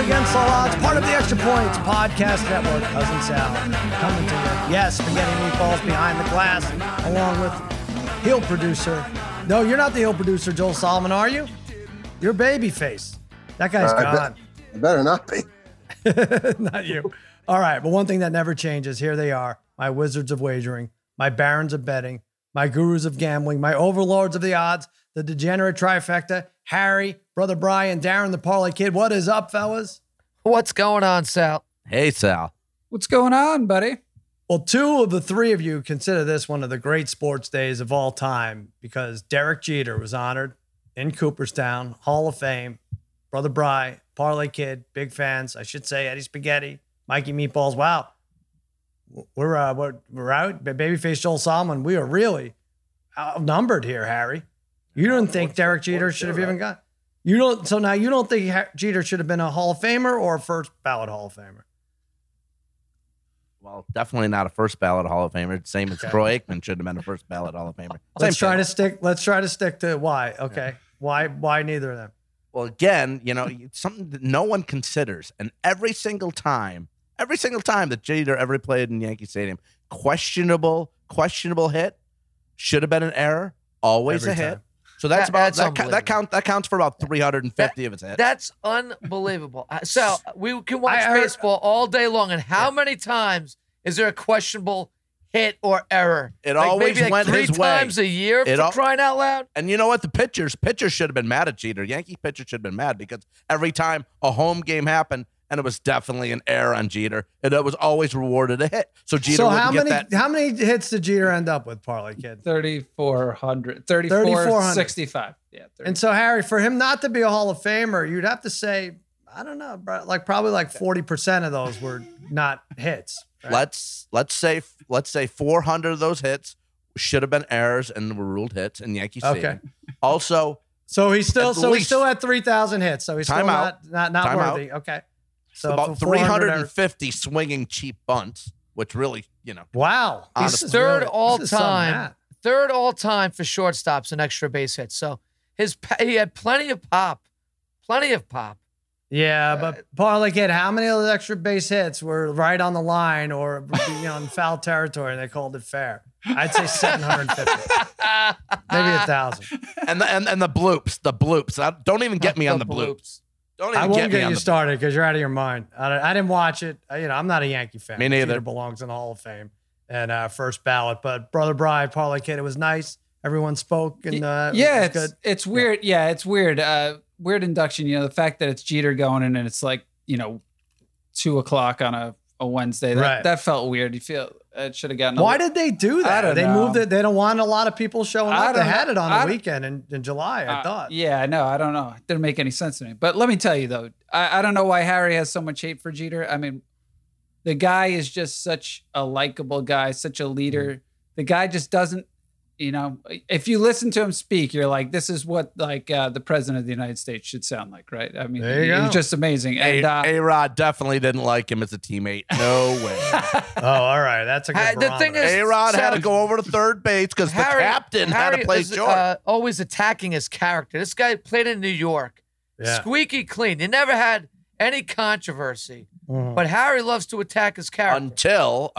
Against All Odds, part of the Extra Points Podcast Network. Cousin Sal coming to you. Yes, Spaghetti Meatballs behind the glass, along with heel producer. No, you're not the heel producer, Joel Solomon, are you? You're Babyface. That guy's gone. I better not be. Not you. All right, but one thing that never changes, here they are, my wizards of wagering, my barons of betting, my gurus of gambling, my overlords of the odds, the degenerate trifecta, Harry, Brother Brian, Darren the Parlay Kid. What is up, fellas? What's going on, Sal? Hey, Sal. What's going on, buddy? Well, two of the three of you consider this one of the great sports days of all time because Derek Jeter was honored in Cooperstown, Hall of Fame. Brother Bry, Parlay Kid, big fans. I should say Eddie Spaghetti, Mikey Meatballs. Wow. We're out. Babyface Joel Solomon. We are really outnumbered here, Harry. You don't think Derek Jeter should have even got? You don't. So now you don't think Jeter should have been a Hall of Famer or a first ballot Hall of Famer? Well, definitely not a first ballot Hall of Famer. Same as Troy Aikman should have been a first ballot Hall of Famer. Let's try to stick to why. Okay, yeah. Why neither of them? Well, again, something that no one considers, and every single time that Jeter ever played in Yankee Stadium, questionable hit, should have been an error, always Every a hit. time. So that's that counts for about 350 of his hits. That's unbelievable. So we can watch baseball all day long, and how many times is there a questionable hit or error? It always maybe went three his way. times a year for crying out loud. And you know what? The pitchers should have been mad at Jeter. Yankee pitchers should have been mad because every time a home game happened, and it was definitely an error on Jeter, and it was always rewarded a hit. So Jeter wouldn't get that. How many hits did Jeter end up with, Parlay Kid? 3,465. Yeah. 30. And so, Harry, for him not to be a Hall of Famer, you'd have to say, I don't know, probably 40% of those were not hits. Right? Let's say 400 of those hits should have been errors and were ruled hits in Yankee Stadium. Okay. Also, so he still had 3,000 hits. So he's still not worthy. Okay. So about 350 swinging cheap bunts, which really, Wow. He's third all time for shortstops and extra base hits. So he had plenty of pop. Yeah, but Parlay Kid, how many of those extra base hits were right on the line or in foul territory and they called it fair? I'd say 750. Maybe 1,000. And the bloops. Don't even get me on the bloops. I won't get you started because you're out of your mind. I didn't watch it. I'm not a Yankee fan. Me neither. Jeter belongs in the Hall of Fame and first ballot. But Brother Brian, Parlay Kid, it was nice. Everyone spoke and it's good. It's weird. Yeah, it's weird. Weird induction. The fact that it's Jeter going in and it's 2:00 on a Wednesday. That felt weird. You feel it should have gotten. Why did they do that? They moved it. They don't want a lot of people showing up. They had it on the weekend in July, I thought. Yeah, no, I don't know. It didn't make any sense to me. But let me tell you, though, I don't know why Harry has so much hate for Jeter. I mean, the guy is just such a likable guy, such a leader. Mm-hmm. The guy just doesn't, if you listen to him speak, you're like, this is what the president of the United States should sound like, right? I mean, he's just amazing. And A-Rod definitely didn't like him as a teammate. No way. Oh, all right. That's a good The thing is, A-Rod had to go over to third base because the captain had to play short. Always attacking his character. This guy played in New York. Yeah. Squeaky clean. He never had any controversy. Mm-hmm. But Harry loves to attack his character.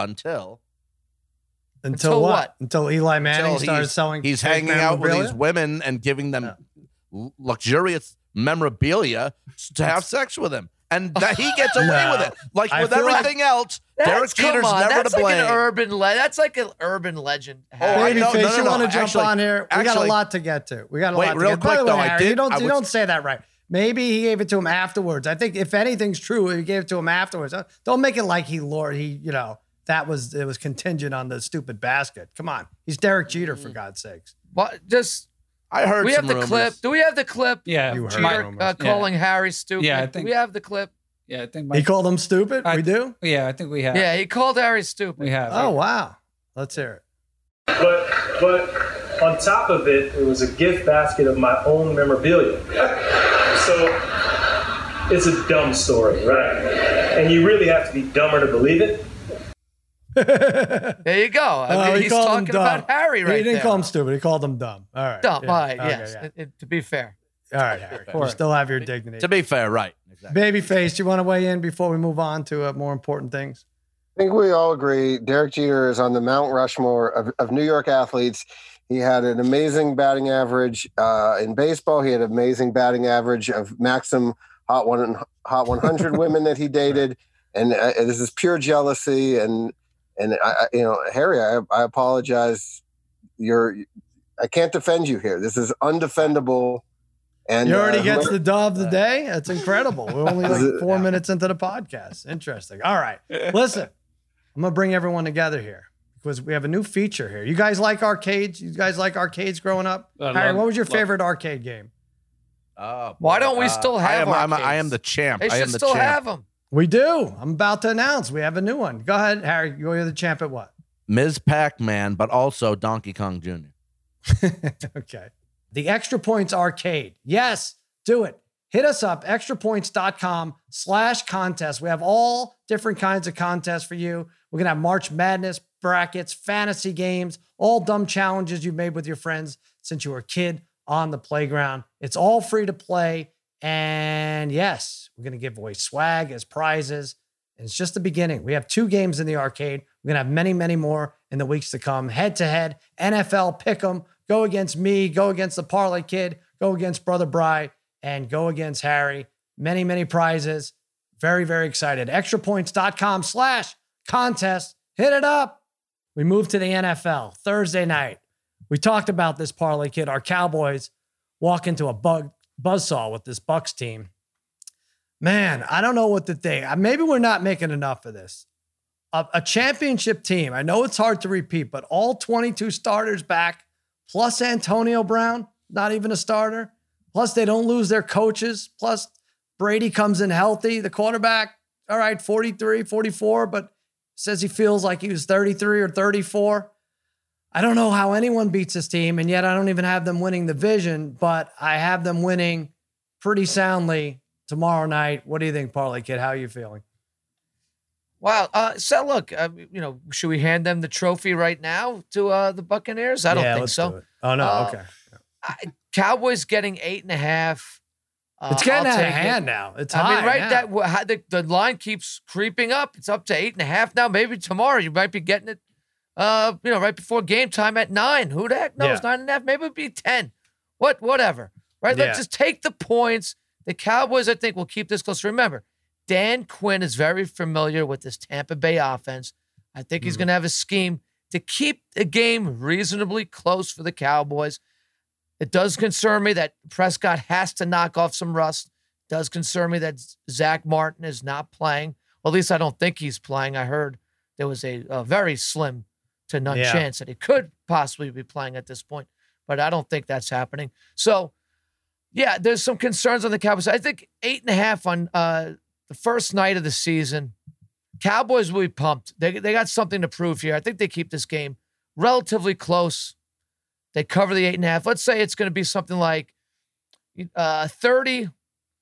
Until what? Until Eli Manning started selling. He's hanging out with these women and giving them luxurious memorabilia to have sex with him. And that he gets away with it. With everything else, Derek Jeter's never to blame. That's like an urban legend. Babyface, you want to jump on here? We got a lot to get to. By the way, Harry, you don't say that right. Maybe he gave it to him afterwards. I think if anything's true, he gave it to him afterwards. Don't make it like it was contingent on the stupid basket. Come on. He's Derek Jeter, for God's sakes. I heard we have the clip. Do we have the clip? Yeah. You heard Jeter calling Harry stupid. Yeah, I think we have the clip. Yeah, I think he called him stupid? We do? Yeah, I think we have. Yeah, he called Harry stupid. We have. Oh, wow. Let's hear it. But on top of it, it was a gift basket of my own memorabilia. So it's a dumb story, right? And you really have to be dumber to believe it. There you go. He's talking about Harry right there. He didn't call him stupid. He called him dumb. All right. Dumb. Yeah. All right. Yes. Yeah. To be fair. All right, Harry. You still have your dignity. To be fair, right. Exactly. Babyface, you want to weigh in before we move on to more important things? I think we all agree Derek Jeter is on the Mount Rushmore of New York athletes. He had an amazing batting average in baseball. He had an amazing batting average of Maxim Hot 100 women that he dated. And this is pure jealousy. And Harry, I apologize. I can't defend you here. This is undefendable. And he already gets the dub of the day. That's incredible. We're only like 4 minutes into the podcast. Interesting. All right. Listen, I'm going to bring everyone together here because we have a new feature here. You guys like arcades? You guys like arcades growing up? Harry, what was your favorite arcade game? Why don't we still have arcades? I am the champ. They should still have them. We do. I'm about to announce we have a new one. Go ahead, Harry. You're the champ at what? Ms. Pac-Man, but also Donkey Kong Jr. Okay. The Extra Points Arcade. Yes, do it. Hit us up, extrapoints.com/contest. We have all different kinds of contests for you. We're going to have March Madness brackets, fantasy games, all dumb challenges you've made with your friends since you were a kid on the playground. It's all free to play. And yes, we're going to give away swag as prizes. And it's just the beginning. We have 2 games in the arcade. We're going to have many, many more in the weeks to come. Head-to-head, NFL Pick'em. Go against me, go against the Parlay Kid, go against Brother Bry, and go against Harry. Many, many prizes. Very, very excited. Extrapoints.com/contest. Hit it up. We moved to the NFL Thursday night. We talked about this Parlay Kid. Our Cowboys walk into a buzzsaw with this Bucs team. Man, I don't know what to think. Maybe we're not making enough of this. A championship team. I know it's hard to repeat, but all 22 starters back, plus Antonio Brown, not even a starter. Plus, they don't lose their coaches. Plus, Brady comes in healthy. The quarterback, all right, 43, 44, but says he feels like he was 33 or 34. I don't know how anyone beats this team, and yet I don't even have them winning the division, but I have them winning pretty soundly tomorrow night. What do you think, Parlay Kid? How are you feeling? Wow. So look, should we hand them the trophy right now to the Buccaneers? I don't think so. Do oh no. Okay. Cowboys getting 8.5. It's getting out of hand now. It's high. Right. The line keeps creeping up. It's up to 8.5 now. Maybe tomorrow you might be getting it. Right before game time at 9. Who the heck knows? 9.5. Maybe it'd be 10. Whatever. Right. Let's just take the points. The Cowboys, I think, will keep this close. Remember, Dan Quinn is very familiar with this Tampa Bay offense. I think he's going to have a scheme to keep the game reasonably close for the Cowboys. It does concern me that Prescott has to knock off some rust. It does concern me that Zach Martin is not playing. Well, at least I don't think he's playing. I heard there was a very slim to none chance that he could possibly be playing at this point, but I don't think that's happening. So, yeah, there's some concerns on the Cowboys. I think 8.5 on the first night of the season. Cowboys will be pumped. They got something to prove here. I think they keep this game relatively close. They cover the 8.5. Let's say it's going to be something like 30-24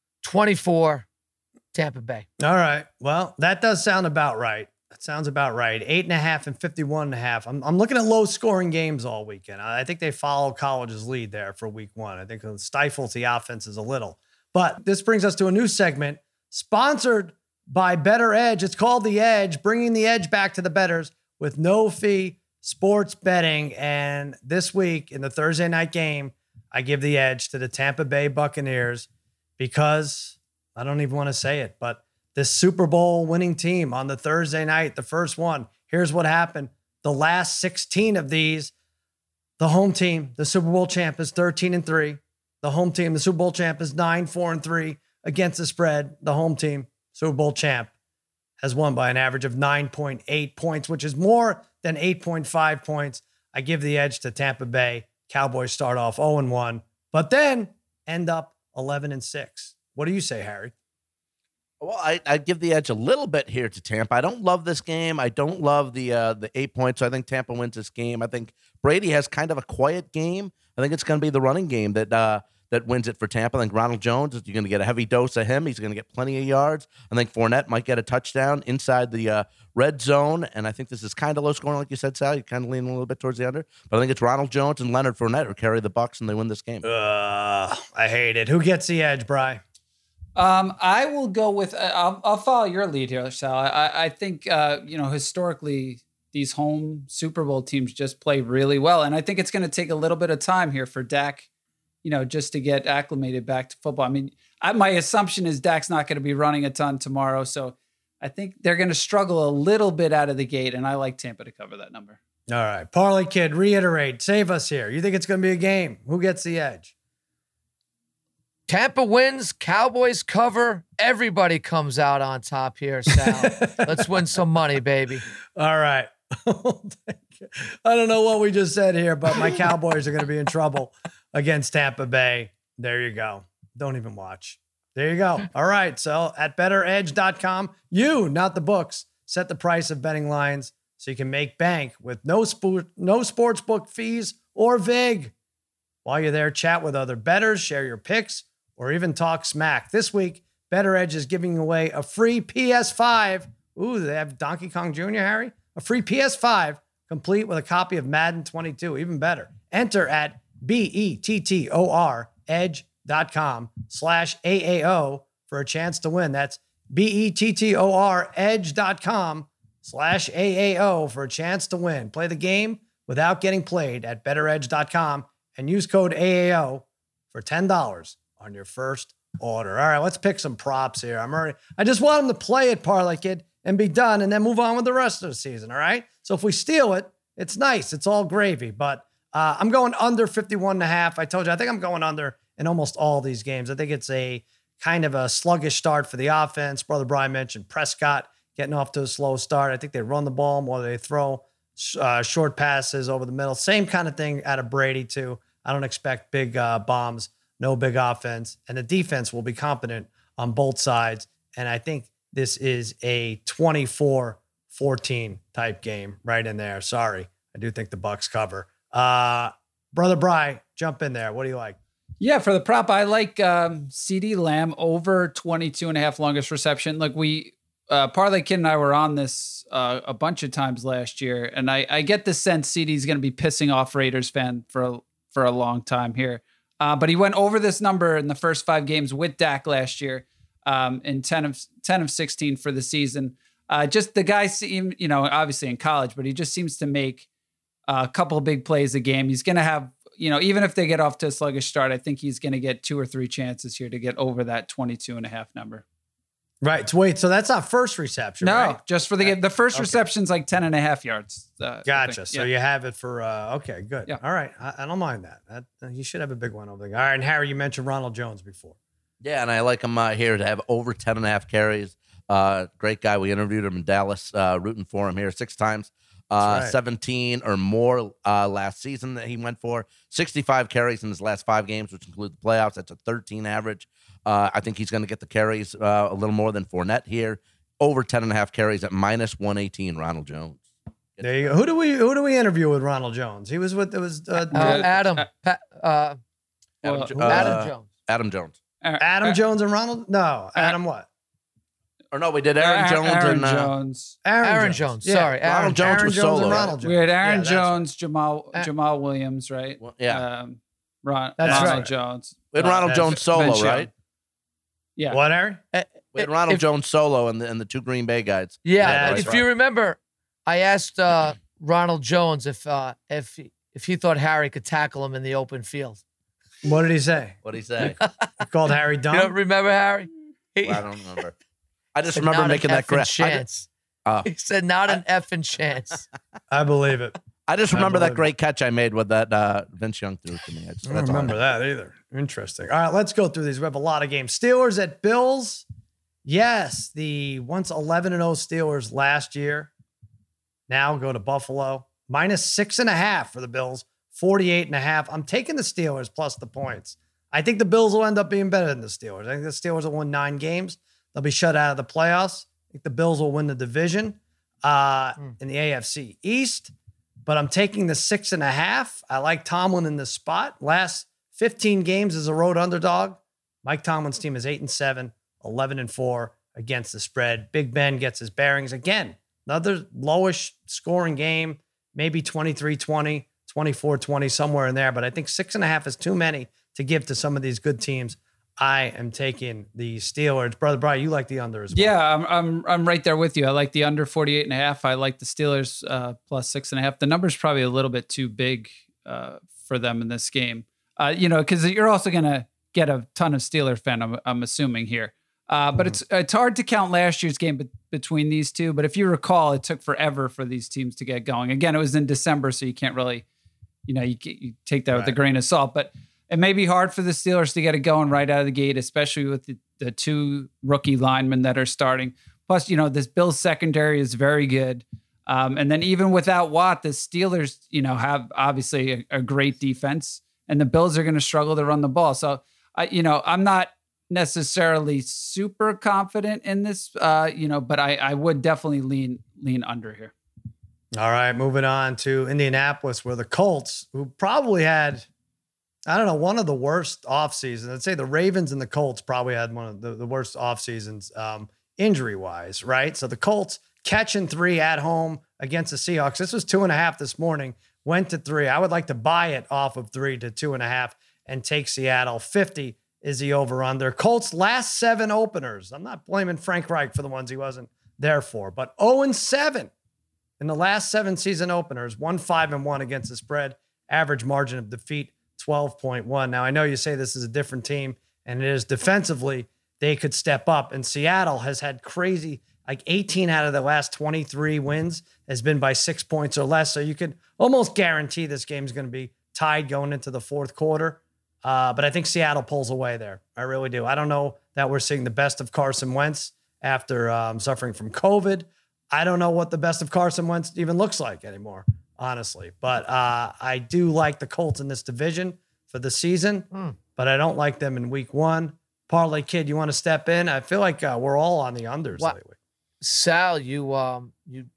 Tampa Bay. All right. Well, that does sound about right. That sounds about right. 8.5 and 51.5. I'm looking at low scoring games all weekend. I think they follow college's lead there for week 1. I think it stifles the offenses a little. But this brings us to a new segment sponsored by Better Edge. It's called The Edge, bringing the edge back to the bettors with no fee sports betting. And this week in the Thursday night game, I give the edge to the Tampa Bay Buccaneers because I don't even want to say it, but this Super Bowl winning team on the Thursday night, the first one, here's what happened. The last 16 of these, the home team, the Super Bowl champ, is 13-3. The home team, the Super Bowl champ, is 9-4-3 against the spread. The home team, Super Bowl champ, has won by an average of 9.8 points, which is more than 8.5 points. I give the edge to Tampa Bay. Cowboys start off 0-1, but then end up 11-6. What do you say, Harry? Well, I'd give the edge a little bit here to Tampa. I don't love this game. I don't love the 8 points. So I think Tampa wins this game. I think Brady has kind of a quiet game. I think it's going to be the running game that that wins it for Tampa. I think Ronald Jones, you're going to get a heavy dose of him. He's going to get plenty of yards. I think Fournette might get a touchdown inside the red zone, and I think this is kind of low scoring, like you said, Sal. You're kind of leaning a little bit towards the under, but I think it's Ronald Jones and Leonard Fournette who carry the Bucs, and they win this game. I hate it. Who gets the edge, Bri? I will go with. I'll follow your lead here, Sal. I think historically these home Super Bowl teams just play really well, and I think it's going to take a little bit of time here for Dak, just to get acclimated back to football. I mean, my assumption is Dak's not going to be running a ton tomorrow, so I think they're going to struggle a little bit out of the gate, and I like Tampa to cover that number. All right, Parlay Kid, reiterate, save us here. You think it's going to be a game? Who gets the edge? Tampa wins, Cowboys cover. Everybody comes out on top here, Sal. Let's win some money, baby. All right. I don't know what we just said here, but my Cowboys are going to be in trouble against Tampa Bay. There you go. Don't even watch. There you go. All right. So at betteredge.com, you, not the books, set the price of betting lines so you can make bank with no sports book fees or VIG. While you're there, chat with other bettors, share your picks, or even talk smack. This week, Better Edge is giving away a free PS5. Ooh, they have Donkey Kong Jr., Harry? A free PS5 complete with a copy of Madden 22. Even better. Enter at BETTOR edge.com/AAO for a chance to win. That's BETTOR edge.com/AAO for a chance to win. Play the game without getting played at betteredge.com and use code AAO for $10 on your first order. All right, let's pick some props here. I just want them to play it, Parlay Kid, and be done, and then move on with the rest of the season. All right. So if we steal it, it's nice. It's all gravy. But I'm going under 51.5. I told you, I think I'm going under in almost all these games. I think it's a kind of a sluggish start for the offense. Brother Brian mentioned Prescott getting off to a slow start. I think they run the ball more. They throw short passes over the middle. Same kind of thing out of Brady too. I don't expect big bombs. No big offense, and the defense will be competent on both sides. And I think this is a 24-14 type game right in there. Sorry. I do think the Bucs cover. Brother Bry, jump in there. What do you like? Yeah, for the prop, I like CeeDee Lamb over 22.5 longest reception. Look, Parlay Kid and I were on this a bunch of times last year, and I get the sense CeeDee's going to be pissing off Raiders fan for a long time here. But he went over this number in the first 5 games with Dak last year, in 10 of 16 for the season. Just the guy seemed, obviously in college, but he just seems to make a couple of big plays a game. He's going to have, even if they get off to a sluggish start, I think he's going to get 2 or 3 chances here to get over that 22.5 number. Right. Wait, so that's not first reception, no, right? Just for the game. The first reception's like 10.5 yards. Gotcha. So you have it for, okay, good. Yeah. All right. I don't mind that. You should have a big one over there. All right. And Harry, you mentioned Ronald Jones before. Yeah, and I like him here to have over 10.5 carries. Great guy. We interviewed him in Dallas, rooting for him here 6 times. Right. 17 or more last season that he went for. 65 carries in his last 5 games, which include the playoffs. That's a 13 average. I think he's going to get the carries a little more than Fournette here. Over 10.5 carries at minus 118. Ronald Jones. There you go. Who do we interview with Ronald Jones? He was with Adam. Adam Jones. Adam Jones. Adam Jones and Ronald. No, Adam what? Or no, we did Aaron Jones Aaron and Jones. Aaron Jones. Yeah. Sorry, Ronald Jones was solo. And Ronald Jones. We had Aaron Yeah, Jones, Jamal Williams, right? Well, yeah. Ronald right. Jones. We had Ronald Jones solo, Vince right? Yeah. What, Harry? We had Ronald Jones solo and the 2 Green Bay guys. Yeah, that's if right. you remember, I asked Ronald Jones if he thought Harry could tackle him in the open field. What did he say? What'd he say? He called Harry dumb. You don't remember Harry? Well, I don't remember. I just said, remember "Not making an that effing great chance." He said, "Not an effing chance." I believe it. I just remember that believe great catch I made with that Vince Young threw to me. I don't remember that either. Interesting. All right, let's go through these. We have a lot of games. Steelers at Bills. Yes, the once 11-0 Steelers last year now go to Buffalo. Minus 6.5 for the Bills. 48.5. I'm taking the Steelers plus the points. I think the Bills will end up being better than the Steelers. I think the Steelers will win 9 games. They'll be shut out of the playoffs. I think the Bills will win the division in the AFC East. But I'm taking the 6.5. I like Tomlin in the spot. Last 15 games as a road underdog. Mike Tomlin's team is 8-7, 11-4 against the spread. Big Ben gets his bearings again. Another lowish scoring game, maybe 23-20, 24-20, somewhere in there. But I think 6.5 is too many to give to some of these good teams. I am taking the Steelers. Brother Brian, you like the under as well. Yeah, I'm right there with you. I like the under 48.5. I like the Steelers plus 6.5. The number's probably a little bit too big for them in this game. Because you're also going to get a ton of Steeler fan, I'm assuming here. But it's hard to count last year's game between these two. But if you recall, it took forever for these teams to get going. Again, it was in December, so you can't really, you take that with a grain of salt. But it may be hard for the Steelers to get it going right out of the gate, especially with the two rookie linemen that are starting. Plus, this Bills secondary is very good. And then even without Watt, the Steelers, have obviously a great defense, and the Bills are going to struggle to run the ball. So, I'm not necessarily super confident in this, but I would definitely lean under here. All right, moving on to Indianapolis, where the Colts, who probably had, one of the worst off seasons. I'd say the Ravens and the Colts probably had one of the worst off seasons injury-wise, right? So the Colts catching 3 at home against the Seahawks. This was 2.5 this morning, went to 3. I would like to buy it off of 3 to 2.5 and take Seattle. 50 is the over-under. Colts last 7 openers. I'm not blaming Frank Reich for the ones he wasn't there for, but 0-7 in the last 7 season openers, 1-5-1 against the spread. Average margin of defeat, 12.1. Now, I know you say this is a different team, and it is defensively, they could step up. And Seattle has had crazy, 18 out of the last 23 wins has been by 6 points or less. So you could almost guarantee this game is going to be tied going into the fourth quarter. But I think Seattle pulls away there. I really do. I don't know that we're seeing the best of Carson Wentz after suffering from COVID. I don't know what the best of Carson Wentz even looks like anymore, honestly. But I do like the Colts in this division for the season, but I don't like them in week 1. Parlay Kid, you want to step in? I feel like we're all on the unders lately. Sal, you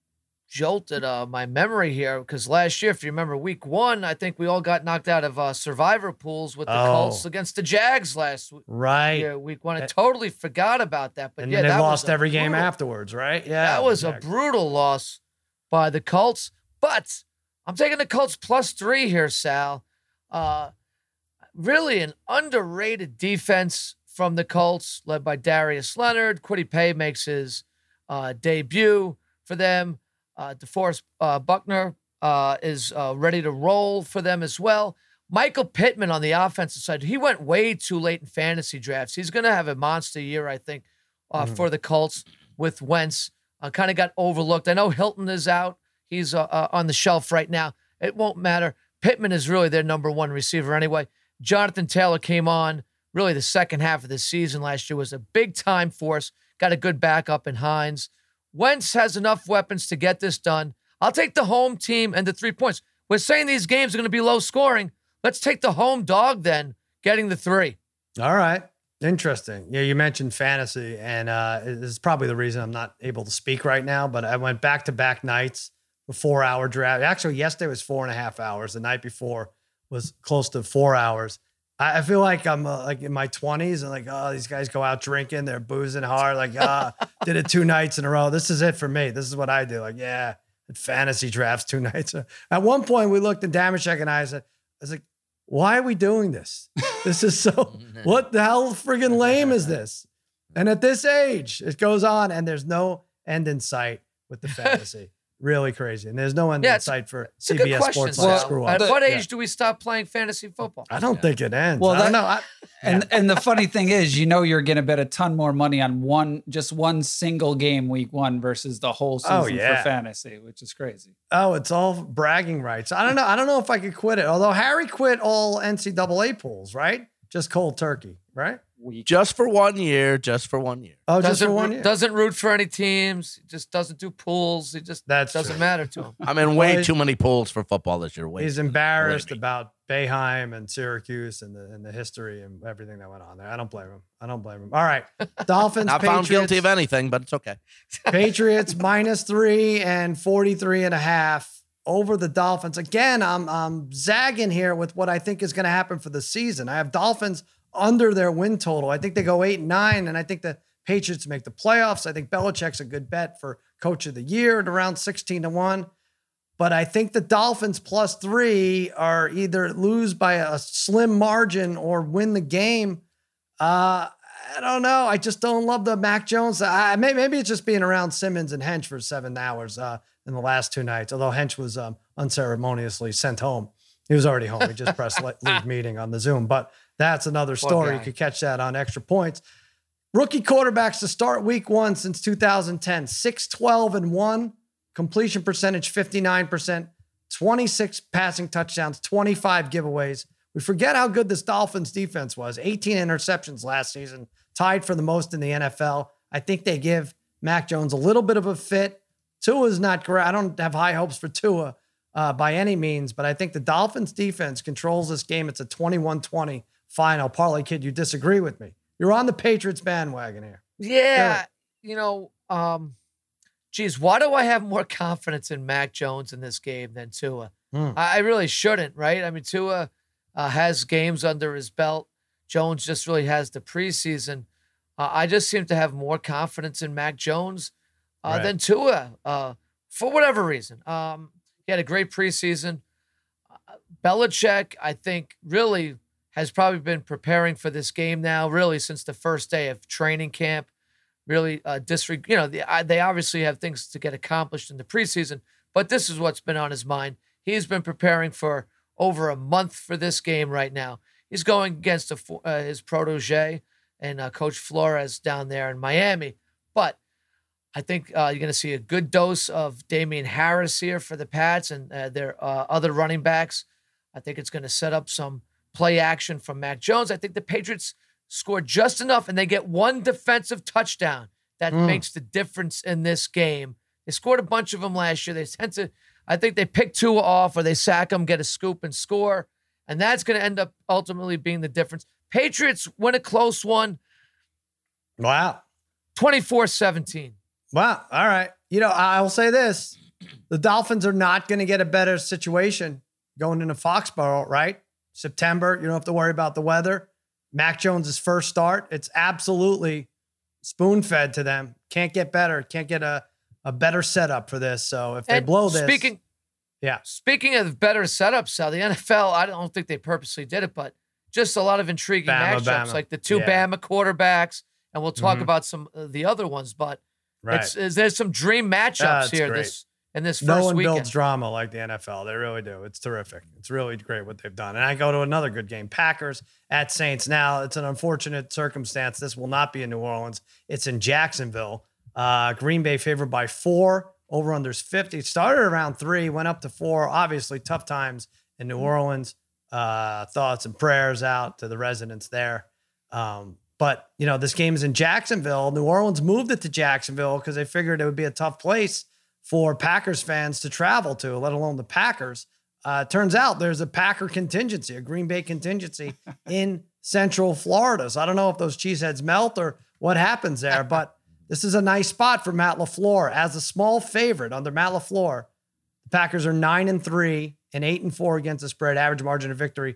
jolted my memory here, because last year, if you remember week 1, I think we all got knocked out of survivor pools with the Colts against the Jags last year, week 1. I totally forgot about that. But and they lost every game afterwards, right? Yeah, that was a brutal loss by the Colts. But I'm taking the Colts plus 3 here, Sal. Really an underrated defense from the Colts, led by Darius Leonard. Kwity Paye makes his debut for them. DeForest Buckner is ready to roll for them as well. Michael Pittman on the offensive side, he went way too late in fantasy drafts. He's going to have a monster year, I think, for the Colts with Wentz. Kind of got overlooked. I know Hilton is out. He's on the shelf right now. It won't matter. Pittman is really their number 1 receiver anyway. Jonathan Taylor came on really the second half of the season last year, was a big-time force, got a good backup in Hines. Wentz has enough weapons to get this done. I'll take the home team and the 3 points. We're saying these games are going to be low scoring. Let's take the home dog then, getting the 3. All right. Interesting. Yeah, you mentioned fantasy, and this is probably the reason I'm not able to speak right now, but I went back-to-back nights, a 4-hour draft. Actually, yesterday was 4.5 hours. The night before was close to 4 hours. I feel like I'm like in my 20s and like, oh, these guys go out drinking, they're boozing hard. Like, did it 2 nights in a row. This is it for me. This is what I do. Like, yeah, fantasy drafts 2 nights. At one point, we looked at Damashek and I was like, why are we doing this? This is so, what the hell friggin' lame is this? And at this age, it goes on and there's no end in sight with the fantasy. Really crazy. And there's no end in sight for CBS Sports. At what age do we stop playing fantasy football? I don't think it ends. Well, I don't know. And the funny thing is, you're going to bet a ton more money on one single game week 1 versus the whole season for fantasy, which is crazy. Oh, it's all bragging rights. I don't know. I don't know if I could quit it. Although Harry quit all NCAA pools, right? Just cold turkey, right? Just for 1 year. Oh, just for 1 year. Doesn't root for any teams. Just doesn't do pools. It just doesn't matter to him. I'm in way too many pools for football this year. He's embarrassed about Boeheim and Syracuse and the history and everything that went on there. I don't blame him. All right. Dolphins, Not Patriots. found guilty of anything, but it's okay. Patriots -3 and 43.5. over the Dolphins. Again, I'm zagging here with what I think is going to happen for the season. I have Dolphins under their win total. I think they go 8-9, and I think the Patriots make the playoffs. I think Belichick's a good bet for Coach of the Year at around 16-1. But I think the Dolphins +3 are either lose by a slim margin or win the game. I don't know. I just don't love the Mac Jones. Maybe it's just being around Simmons and Hench for 7 hours in the last 2 nights, although Hench was unceremoniously sent home. He was already home. He just pressed leave meeting on the Zoom. But that's another story. You could catch that on Extra Points. Rookie quarterbacks to start week 1 since 2010, 6-12-1. Completion percentage, 59%, 26 passing touchdowns, 25 giveaways. We forget how good this Dolphins defense was. 18 interceptions last season, tied for the most in the NFL. I think they give Mac Jones a little bit of a fit. Tua's not great. I don't have high hopes for Tua by any means, but I think the Dolphins defense controls this game. It's a 21-20 final. Parlay Kid, you disagree with me. You're on the Patriots bandwagon here. Yeah. Geez, why do I have more confidence in Mac Jones in this game than Tua? I really shouldn't, right? I mean, Tua has games under his belt. Jones just really has the preseason. I just seem to have more confidence in Mac Jones than Tua for whatever reason. He had a great preseason. Belichick, I think, really has probably been preparing for this game now, really since the first day of training camp. Really they obviously have things to get accomplished in the preseason, but this is what's been on his mind. He's been preparing for over a month for this game right now. He's going against his protege and Coach Flores down there in Miami. But I think you're going to see a good dose of Damian Harris here for the Pats and their other running backs. I think it's going to set up some play action from Mac Jones. I think the Patriots scored just enough, and they get one defensive touchdown that makes the difference in this game. They scored a bunch of them last year. They tend to, I think they pick Tua off or they sack him, get a scoop and score, and that's going to end up ultimately being the difference. Patriots win a close one. Wow. 24-17. Wow. All right. I will say this. The Dolphins are not going to get a better situation going into Foxborough, right? September, you don't have to worry about the weather. Mac Jones' first start, it's absolutely spoon-fed to them. Can't get better. Can't get a better setup for this. So if they blow this. Speaking of better setups, the NFL, I don't think they purposely did it, but just a lot of intriguing matchups, like the two Bama quarterbacks, and we'll talk about some of the other ones, but there's some dream matchups here in this first No one weekend. builds drama like the NFL. They really do. It's terrific. It's really great what they've done. And I go to another good game, Packers at Saints. Now, it's an unfortunate circumstance. This will not be in New Orleans. It's in Jacksonville. Green Bay favored by 4. Over-unders 50. It started around 3, went up to 4. Obviously, tough times in New Orleans. Thoughts and prayers out to the residents there. But, this game is in Jacksonville. New Orleans moved it to Jacksonville because they figured it would be a tough place for Packers fans to travel to, let alone the Packers. Turns out there's a Packer contingency, a Green Bay contingency in Central Florida. So I don't know if those cheeseheads melt or what happens there, but this is a nice spot for Matt LaFleur. As a small favorite under Matt LaFleur, the Packers are 9-3 and 8-4 against the spread. Average margin of victory,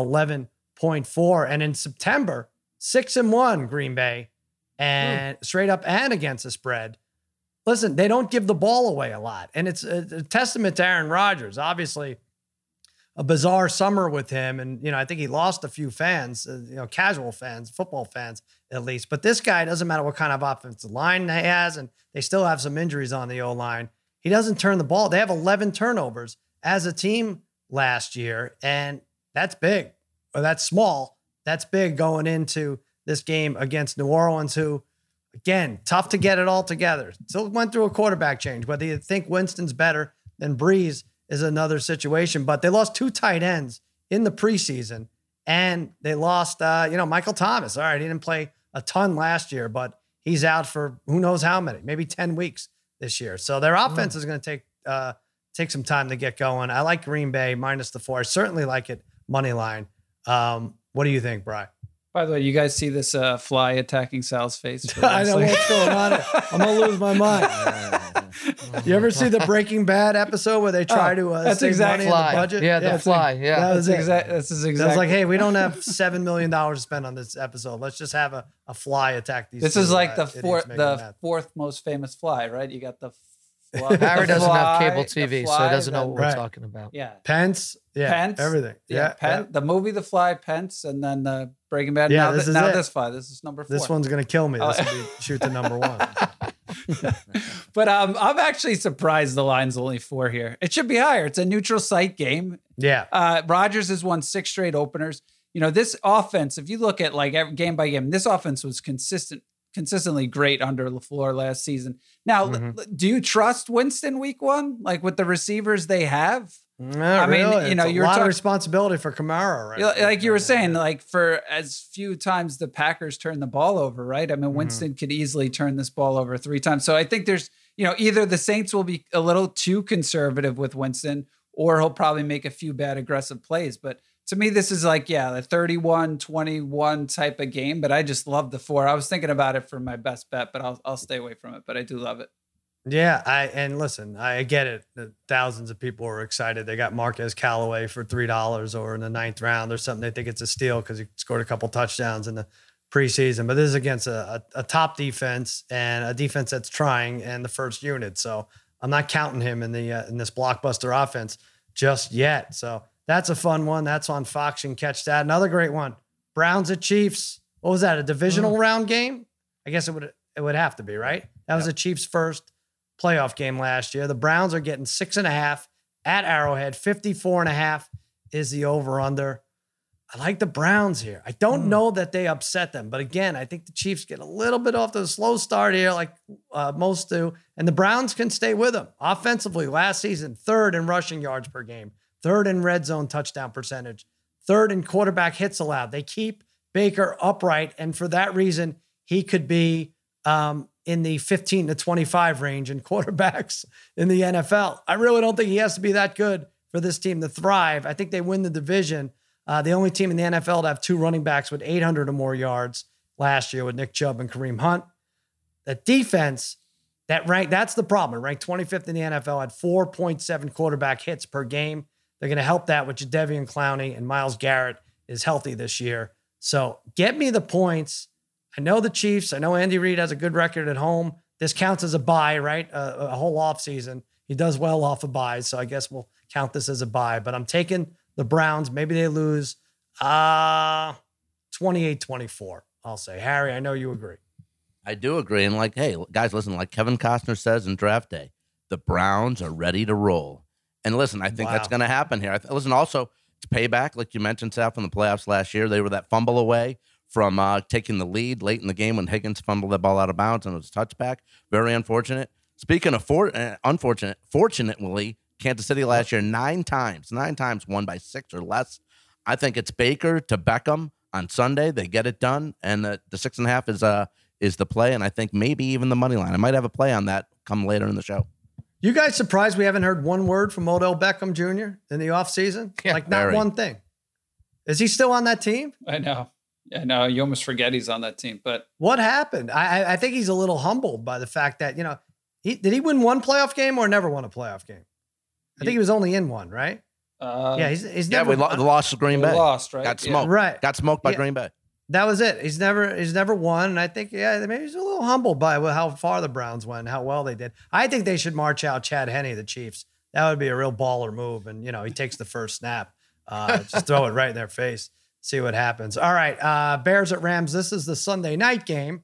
11.4. And in September, 6-1 Green Bay, and straight up and against the spread. Listen, they don't give the ball away a lot. And it's a testament to Aaron Rodgers. Obviously, a bizarre summer with him. And, I think he lost a few fans, casual fans, football fans at least. But this guy, doesn't matter what kind of offensive line he has, and they still have some injuries on the O-line. He doesn't turn the ball. They have 11 turnovers as a team last year. And that's big. Or that's small. That's big going into this game against New Orleans, who, again, tough to get it all together. Still went through a quarterback change. Whether you think Winston's better than Breeze is another situation. But they lost 2 tight ends in the preseason, and they lost, Michael Thomas. All right, he didn't play a ton last year, but he's out for who knows how many, maybe 10 weeks this year. So their offense is going to take some time to get going. I like Green Bay minus the 4. I certainly like it money line. What do you think, Bri? By the way, you guys see this fly attacking Sal's face? I know what's going on. I'm going to lose my mind. You ever see the Breaking Bad episode where they try to that's save exactly money in Fly. the budget? Yeah, the fly. Yeah. That was it. This is I exactly. was like, hey, we don't have $7 million to spend on this episode. Let's just have a fly attack these. This two, is like the idiots making math. fourth most famous fly, right? You got the fly, Harry doesn't have cable the TV, so fly, he doesn't know what we're Right. talking about. Yeah. Pence, Pence, everything. The movie The Fly, Pence, and then the Breaking Bad. Yeah, now this is now it. this fly. This is number 4. This one's gonna kill me. This will be shoot to number 1. But I'm actually surprised the line's only 4 here. It should be higher. It's a neutral site game. Yeah, Rodgers has won 6 straight openers. You know, this offense, if you look at like every game by game, this offense was consistently great under LaFleur last season. Now, do you trust Winston week 1? Like with the receivers they have? I mean, really. you know, it's a you're lot of talking- responsibility for Kamara, right? Like you were saying, like for as few times the Packers turn the ball over, right? I mean, Winston could easily turn this ball over 3 times. So I think there's, you know, either the Saints will be a little too conservative with Winston, or he'll probably make a few bad aggressive plays. But to me, this is like, yeah, the 31-21 type of game. But I just love the 4. I was thinking about it for my best bet, but I'll stay away from it. But I do love it. Yeah, and listen, I get it. Thousands of people are excited. They got Marquez Callaway for $3 or in the 9th round or something. They think it's a steal because he scored a couple touchdowns in the preseason. But this is against a top defense and a defense that's trying and the first unit. So I'm not counting him in the in this blockbuster offense just yet. So that's a fun one. That's on Fox. You can catch that. Another great one. Browns at Chiefs. What was that? A divisional round game? I guess it would have to be, right? That was the Chiefs' first playoff game last year. The Browns are getting 6.5 at Arrowhead. 54.5 is the over-under. I like the Browns here. I don't know that they upset them, but again, I think the Chiefs get a little bit off to a slow start here, like most do, and the Browns can stay with them. Offensively, last season, 3rd in rushing yards per game, 3rd in red zone touchdown percentage, 3rd in quarterback hits allowed. They keep Baker upright, and for that reason, he could be in the 15 to 25 range in quarterbacks in the NFL. I really don't think he has to be that good for this team to thrive. I think they win the division. The only team in the NFL to have 2 running backs with 800 or more yards last year with Nick Chubb and Kareem Hunt. The defense, that's the problem. It ranked 25th in the NFL, had 4.7 quarterback hits per game. They're going to help that with Jadeveon Clowney, and Myles Garrett is healthy this year. So get me the points. I know the Chiefs. I know Andy Reid has a good record at home. This counts as a bye, right? A whole offseason. He does well off of buys, so I guess we'll count this as a bye. But I'm taking the Browns. Maybe they lose 28-24, I'll say. Harry, I know you agree. I do agree. And like, hey, guys, listen, like Kevin Costner says in draft day, the Browns are ready to roll. And listen, I think that's going to happen here. Listen, also, it's payback, like you mentioned, Sal, from the playoffs last year. They were that fumble away from taking the lead late in the game when Higgins fumbled the ball out of bounds and it was a touchback. Very unfortunate. Speaking of unfortunate, fortunately, Kansas City last year, 9 times won by 6 or less. I think it's Baker to Beckham on Sunday. They get it done, and the 6.5 is the play, and I think maybe even the money line. I might have a play on that come later in the show. You guys surprised we haven't heard one word from Odell Beckham Jr. in the offseason? Yeah, like, not very. one thing. Is he still on that team? I know. You almost forget he's on that team, but What happened? I think he's a little humbled by the fact that, you know, did he win one playoff game or never won a playoff game? I think he was only in one, right? Yeah, he's never. We lost to Green Bay. lost, right? Got smoked. Right. Got smoked by Yeah. Green Bay. That was it. He's never won. And I think, maybe he's a little humbled by how far the Browns went, how well they did. I think they should march out Chad Henne, the Chiefs. That would be a real baller move. And, you know, he takes the first snap. Just throw it right in their face. See what happens. All right. Bears at Rams. This is the Sunday night game.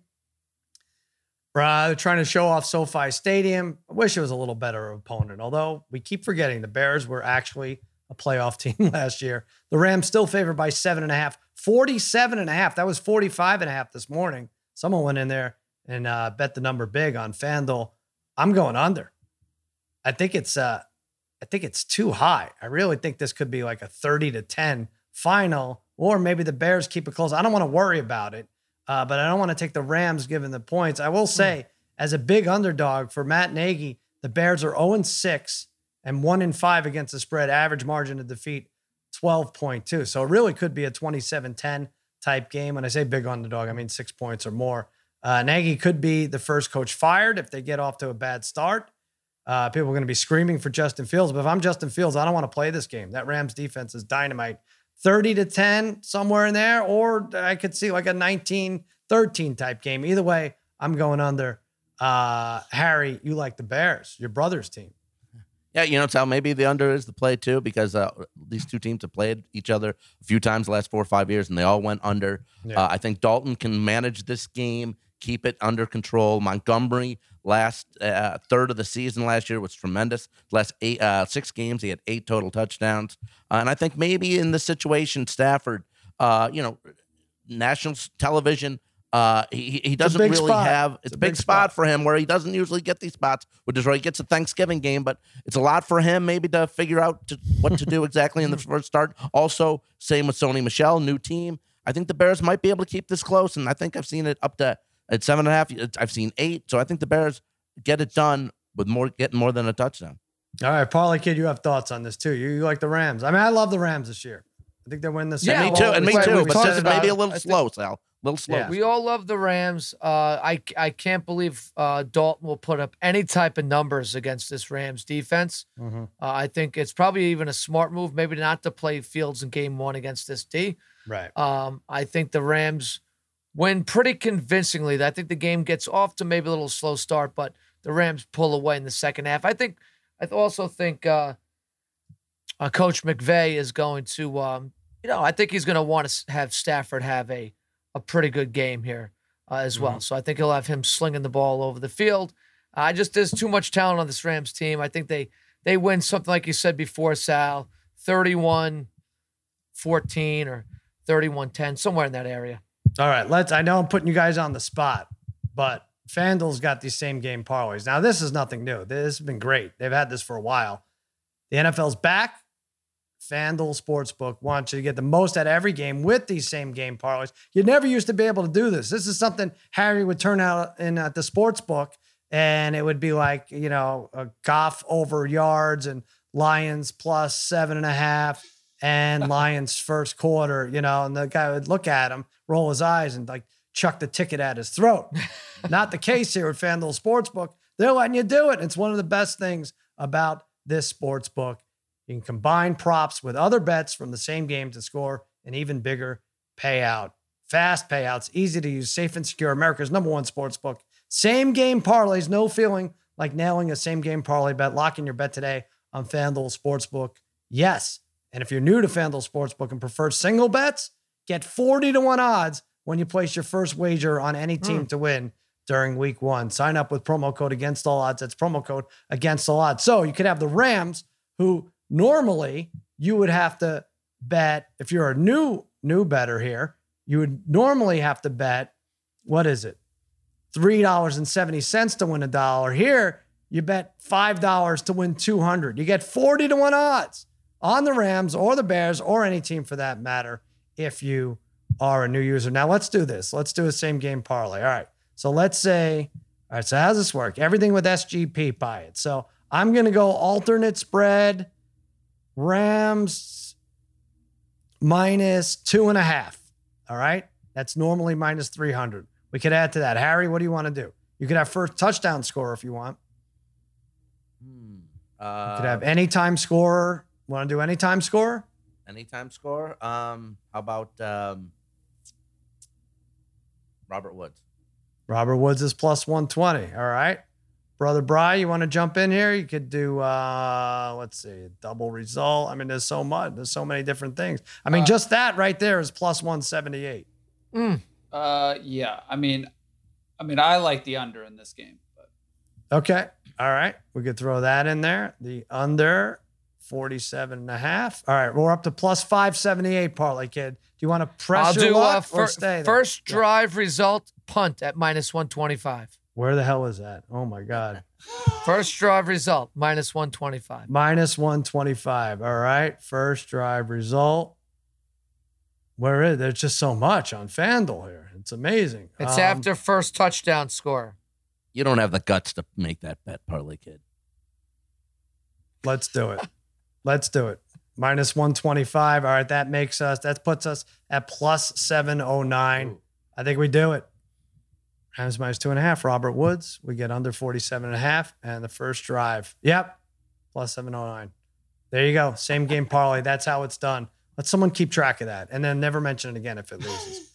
They're trying to show off SoFi Stadium. I wish it was a little better opponent, although we keep forgetting the Bears were actually a playoff team last year. The Rams still favored by 7.5, 47.5. That was 45.5 this morning. Someone went in there and bet the number big on FanDuel. I'm going under. I think it's too high. I really think this could be like a 30-10 final, or maybe the Bears keep it close. I don't want to worry about it, but I don't want to take the Rams given the points. I will say, as a big underdog for Matt Nagy, the Bears are 0-6 and 1-5 against the spread. Average margin of defeat, 12.2. So it really could be a 27-10 type game. When I say big underdog, I mean 6 points or more. Nagy could be the first coach fired if they get off to a bad start. People are going to be screaming for Justin Fields. But if I'm Justin Fields, I don't want to play this game. That Rams defense is dynamite. 30-10, somewhere in there. Or I could see like a 19-13 type game. Either way, I'm going under. Harry, you like the Bears, your brother's team. Yeah, Sal, maybe the under is the play too, because these two teams have played each other a few times the last 4 or 5 years, and they all went under. Yeah. I think Dalton can manage this game, keep it under control. Montgomery, last third of the season last year was tremendous. Last 6 games, he had 8 total touchdowns. And I think maybe in this situation, Stafford, national television, he doesn't really spot. have. It's a big spot for him where he doesn't usually get these spots with Detroit. He gets a Thanksgiving game, but it's a lot for him maybe to figure out what to do exactly in the first start. Also, same with Sony Michel, new team. I think the Bears might be able to keep this close, and I think I've seen it up to at 7.5. I've seen 8, so I think the Bears get it done with getting more than a touchdown. All right, Parlay Kid, you have thoughts on this too. You like the Rams. I mean, I love the Rams this year. I think they're winning the Super Me Bowl. too, and me Right, too. we've But talked just about maybe it. a little I slow, Sal. A little slow. Yeah. We all love the Rams. I can't believe Dalton will put up any type of numbers against this Rams defense. Mm-hmm. I think it's probably even a smart move, maybe not to play Fields in game 1 against this D. Right. I think the Rams win pretty convincingly. I think the game gets off to maybe a little slow start, but the Rams pull away in the second half. I also think Coach McVay is going to, I think he's going to want to have Stafford have a pretty good game here as well. So I think he'll have him slinging the ball over the field. There's too much talent on this Rams team. I think they win something like you said before, Sal, 31-14 or 31-10, somewhere in that area. All right, I know I'm putting you guys on the spot, but FanDuel's got these same game parlays. Now, this is nothing new. This has been great. They've had this for a while. The NFL's back. FanDuel Sportsbook wants you to get the most out of every game with these same game parlays. You never used to be able to do this. This is something Harry would turn out in at the sportsbook, and it would be like, a Goff over yards and Lions plus 7.5 and Lions first quarter, and the guy would look at him, roll his eyes, and like chuck the ticket at his throat. Not the case here at FanDuel Sportsbook. They're letting you do it. It's one of the best things about this sportsbook. You can combine props with other bets from the same game to score an even bigger payout. Fast payouts, easy to use, safe and secure. America's #1 sportsbook. Same game parlays, no feeling like nailing a same game parlay bet. Lock in your bet today on FanDuel Sportsbook. Yes. And if you're new to FanDuel Sportsbook and prefer single bets, get 40-1 odds when you place your first wager on any team to win during week 1. Sign up with promo code Against All Odds. That's promo code Against All Odds. So you could have the Rams, who normally you would have to bet, if you're a new bettor here, you would normally have to bet, what is it? $3.70 to win $1. Here, you bet $5 to win $200. You get 40-1 odds on the Rams or the Bears or any team for that matter if you are a new user. Now let's do this. Let's do a same game parlay. All right. So let's say, all right, so how does this work? Everything with SGP by it. So I'm going to go alternate spread, Rams minus 2.5. All right. That's normally minus 300. We could add to that. Harry, what do you want to do? You could have first touchdown scorer if you want. You could have anytime scorer. Want to do anytime scorer? Anytime score. How about Robert Woods? Robert Woods is plus 120. All right. Brother Bry, you want to jump in here? You could do, let's see, double result. I mean, there's so much. There's so many different things. I mean, just that right there is plus 178. Yeah. I mean, I like the under in this game. But. Okay. All right. We could throw that in there. The under 47.5. All right. We're up to plus 578, Parlay Kid. Do you want to press your luck or stay there? First drive result, punt at minus 125. Where the hell is that? Oh, my God. First drive result, minus 125. Minus 125. All right. First drive result. Where is it? There's just so much on FanDuel here. It's amazing. It's after first touchdown score. You don't have the guts to make that bet, Parlay Kid. Let's do it. Let's do it. Minus 125. All right. That puts us at plus 709. I think we do it. Rams minus 2.5. Robert Woods. We get under 47.5. And the first drive. Yep. Plus 709. There you go. Same game parlay. That's how it's done. Let someone keep track of that. And then never mention it again if it loses.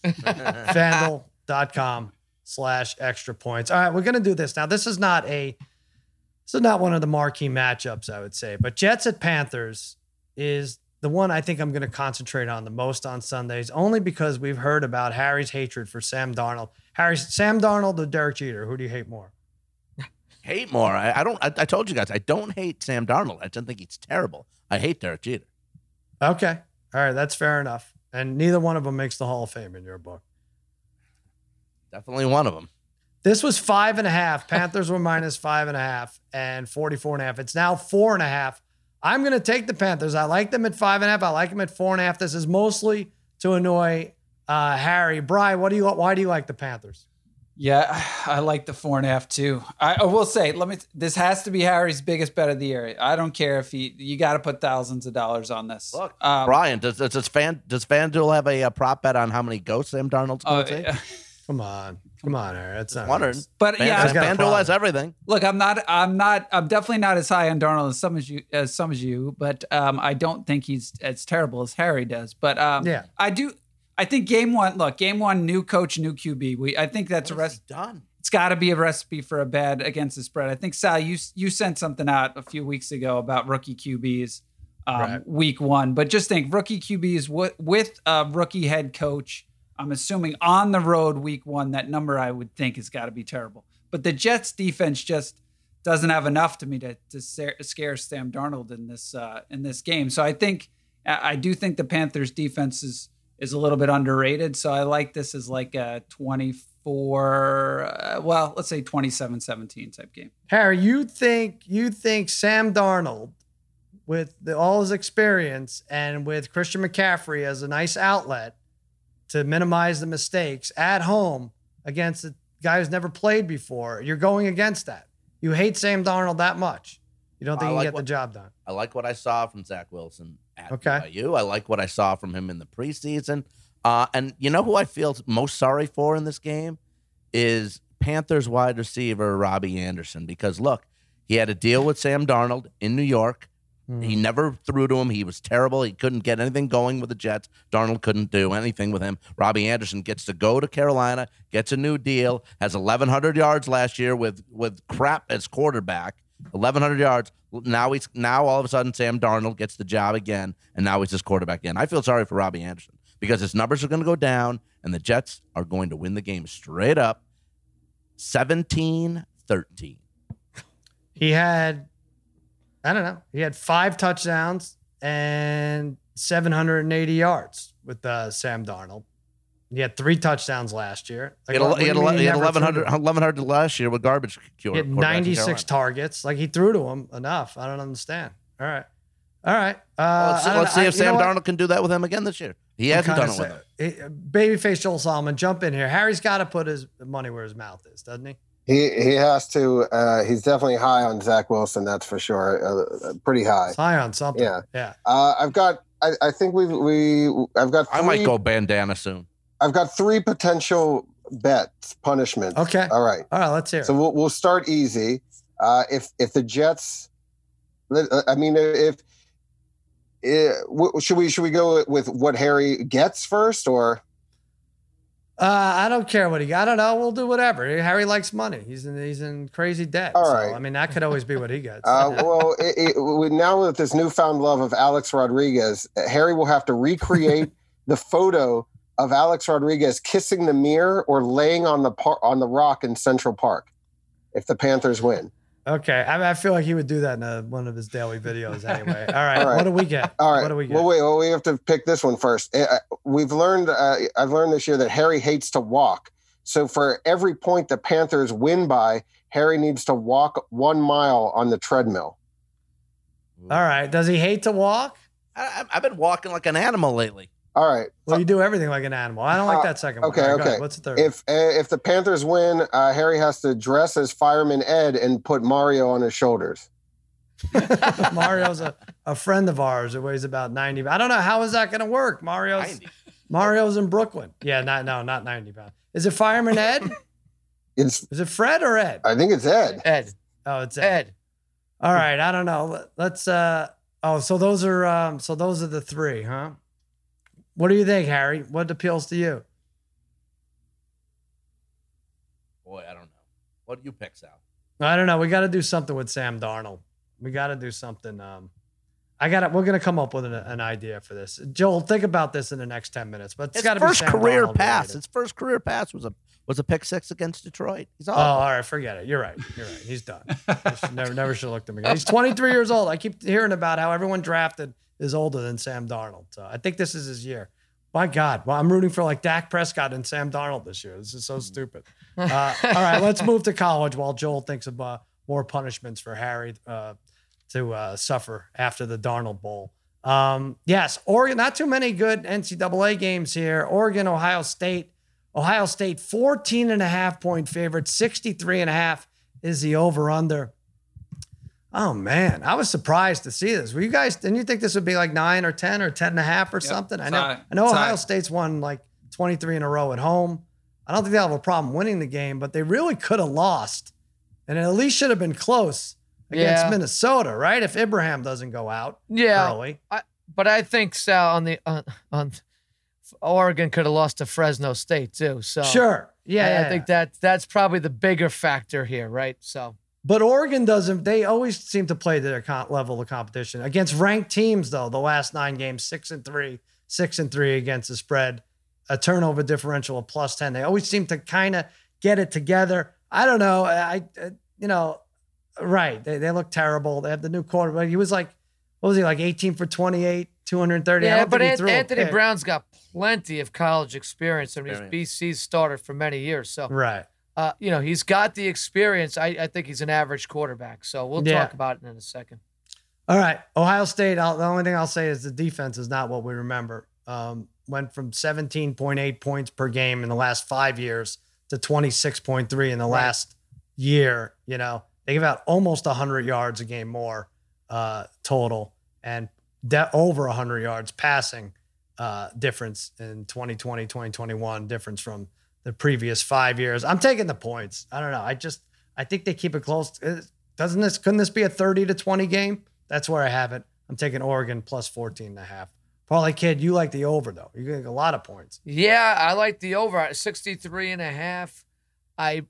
FanDuel.com/extra points. All right, we're going to do this. Now, this is not one of the marquee matchups, I would say. But Jets at Panthers is the one I think I'm going to concentrate on the most on Sundays, only because we've heard about Harry's hatred for Sam Darnold. Sam Darnold or Derek Jeter? Who do you hate more? Hate more. I don't. I told you guys, I don't hate Sam Darnold. I don't think he's terrible. I hate Derek Jeter. Okay. All right. That's fair enough. And neither one of them makes the Hall of Fame in your book. Definitely one of them. This was 5.5. Panthers were minus 5.5 and 44.5. It's now 4.5. I'm going to take the Panthers. I like them at 5.5. I like them at 4.5. This is mostly to annoy Harry. Bri, why do you like the Panthers? Yeah, I like the 4.5 too. I will say, this has to be Harry's biggest bet of the year. I don't care if you got to put thousands of dollars on this. Look, Brian, does FanDuel have a prop bet on how many ghosts Sam Darnold's going to take? Come on, Harry. That's not wondering. nice. But FanDuel has everything. Look, I'm definitely not as high on Darnold as some of you, but I don't think he's as terrible as Harry does. But yeah, I do. I think game one, new coach, new QB. I think that's done. It's got to be a recipe for a bad against the spread. I think, Sal, you sent something out a few weeks ago about rookie QBs week one. But just think, rookie QBs with a rookie head coach, I'm assuming on the road week one, that number I would think has got to be terrible. But the Jets defense just doesn't have enough to me to scare Sam Darnold in this game. So I do think the Panthers defense is a little bit underrated. So I like this as like a 24, let's say 27-17 type game. Harry, you think Sam Darnold, with all his experience and with Christian McCaffrey as a nice outlet to minimize the mistakes at home against a guy who's never played before, you're going against that. You hate Sam Darnold that much. You don't think he can get the job done. I like what I saw from Zach Wilson at BYU. I like what I saw from him in the preseason. And you know who I feel most sorry for in this game is Panthers wide receiver Robbie Anderson. Because, look, he had a deal with Sam Darnold in New York. He never threw to him. He was terrible. He couldn't get anything going with the Jets. Darnold couldn't do anything with him. Robbie Anderson gets to go to Carolina, gets a new deal, has 1,100 yards last year with crap as quarterback. 1,100 yards. Now all of a sudden Sam Darnold gets the job again, and now he's his quarterback again. I feel sorry for Robbie Anderson because his numbers are going to go down, and the Jets are going to win the game straight up 17-13. He had 5 touchdowns and 780 yards with Sam Darnold. He had 3 touchdowns last year. He had 1,100 last year with garbage cure. He had 96 targets. Like, he threw to him enough. I don't understand. All right. Let's see if Sam Darnold can do that with him again this year. He hasn't done it with him. Babyface Joel Solomon, jump in here. Harry's got to put his money where his mouth is, doesn't he? He has to. He's definitely high on Zach Wilson. That's for sure. Pretty high. It's high on something. Yeah. I've got. I think I've got. I might go bandana soon. I've got 3 potential punishments. Okay. All right. Let's hear it. So we'll start easy. If the Jets, should we go with what Harry gets first, or? I don't care what he got. I don't know. We'll do whatever. Harry likes money. He's in crazy debt. All right. I mean, that could always be what he gets. Well, now with this newfound love of Alex Rodriguez, Harry will have to recreate the photo of Alex Rodriguez kissing the mirror or laying on the rock in Central Park if the Panthers win. Okay. I feel like he would do that in one of his daily videos anyway. All right. What do we get? All right. What do we get? Well, wait. Well, we have to pick this one first. I've learned this year that Harry hates to walk. So for every point the Panthers win by, Harry needs to walk 1 mile on the treadmill. All right. Does he hate to walk? I've been walking like an animal lately. All right. Well, you do everything like an animal. I don't like that second one. Okay. Right, okay. What's the third? If the Panthers win, Harry has to dress as Fireman Ed and put Mario on his shoulders. Mario's a friend of ours who weighs about 90. I don't know. How is that going to work? Mario's in Brooklyn. Yeah. Not 90 pounds. Is it Fireman Ed? Is it Fred or Ed? I think it's Ed. Ed. Oh, it's Ed. All right. I don't know. Let's, so those are the three, huh? What do you think, Harry? What appeals to you? Boy, I don't know. What do you pick, Sal? I don't know. We got to do something with Sam Darnold. We got to do something. We're going to come up with an idea for this. Joel, think about this in the next 10 minutes. But it's got to be Sam career Darnold pass. related. His first career pass was a pick six against Detroit. He's all right. Forget it. You're right. He's done. never should have looked at him again. He's 23 years old. I keep hearing about how everyone drafted is older than Sam Darnold. So I think this is his year. My God. Well, I'm rooting for like Dak Prescott and Sam Darnold this year. This is so stupid. All right. Let's move to college while Joel thinks of more punishments for Harry to suffer after the Darnold Bowl. Yes, Oregon, not too many good NCAA games here. Oregon, Ohio State. Ohio State, 14.5-point favorite. 63.5 is the over-under. Oh, man. I was surprised to see this. Didn't you think this would be like 9 or 10 or 10.5 or something? I know Ohio State's won like 23 in a row at home. I don't think they'll have a problem winning the game, but they really could have lost. And it at least should have been close against Minnesota, right? If Ibrahim doesn't go out early. But I think, Sal, on Oregon could have lost to Fresno State too. So sure. I think that's probably the bigger factor here, right? So, but Oregon doesn't. They always seem to play to their level of competition against ranked teams, though. The last 9 games, 6-3, 6-3 against the spread, a turnover differential of +10. They always seem to kind of get it together. I don't know. Right? They look terrible. They have the new quarterback. He was like, what was he like? 18 for 28, 230. Yeah, but Anthony Brown's got plenty of college experience. I mean, he's BC's starter for many years. So, right. He's got the experience. I think he's an average quarterback. So we'll talk about it in a second. All right. Ohio State, the only thing I'll say is the defense is not what we remember. Went from 17.8 points per game in the last 5 years to 26.3 in the last year. They give out almost 100 yards a game more total and over 100 yards passing difference in 2020, 2021, difference from the previous 5 years. I'm taking the points. I don't know. I think they keep it close. Couldn't this be a 30-20 game? That's where I have it. I'm taking Oregon plus 14.5. Parlay Kid, you like the over though. You get a lot of points. Yeah, I like the over at 63.5. I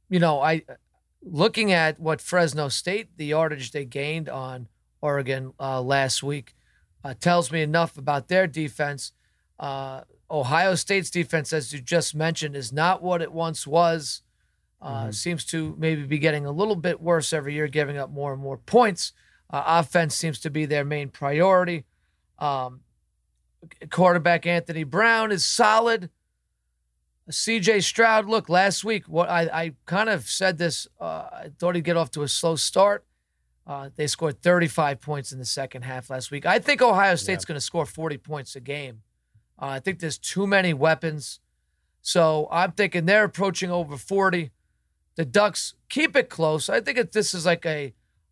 looking at what Fresno State, the yardage they gained on Oregon last week, tells me enough about their defense. Ohio State's defense, as you just mentioned, is not what it once was. Seems to maybe be getting a little bit worse every year, giving up more and more points. Offense seems to be their main priority. Quarterback Anthony Brown is solid. CJ Stroud, look, last week, what I kind of said this, I thought he'd get off to a slow start. They scored 35 points in the second half last week. I think Ohio State's going to score 40 points a game. I think there's too many weapons. So I'm thinking they're approaching over 40. The Ducks keep it close. I think this is like a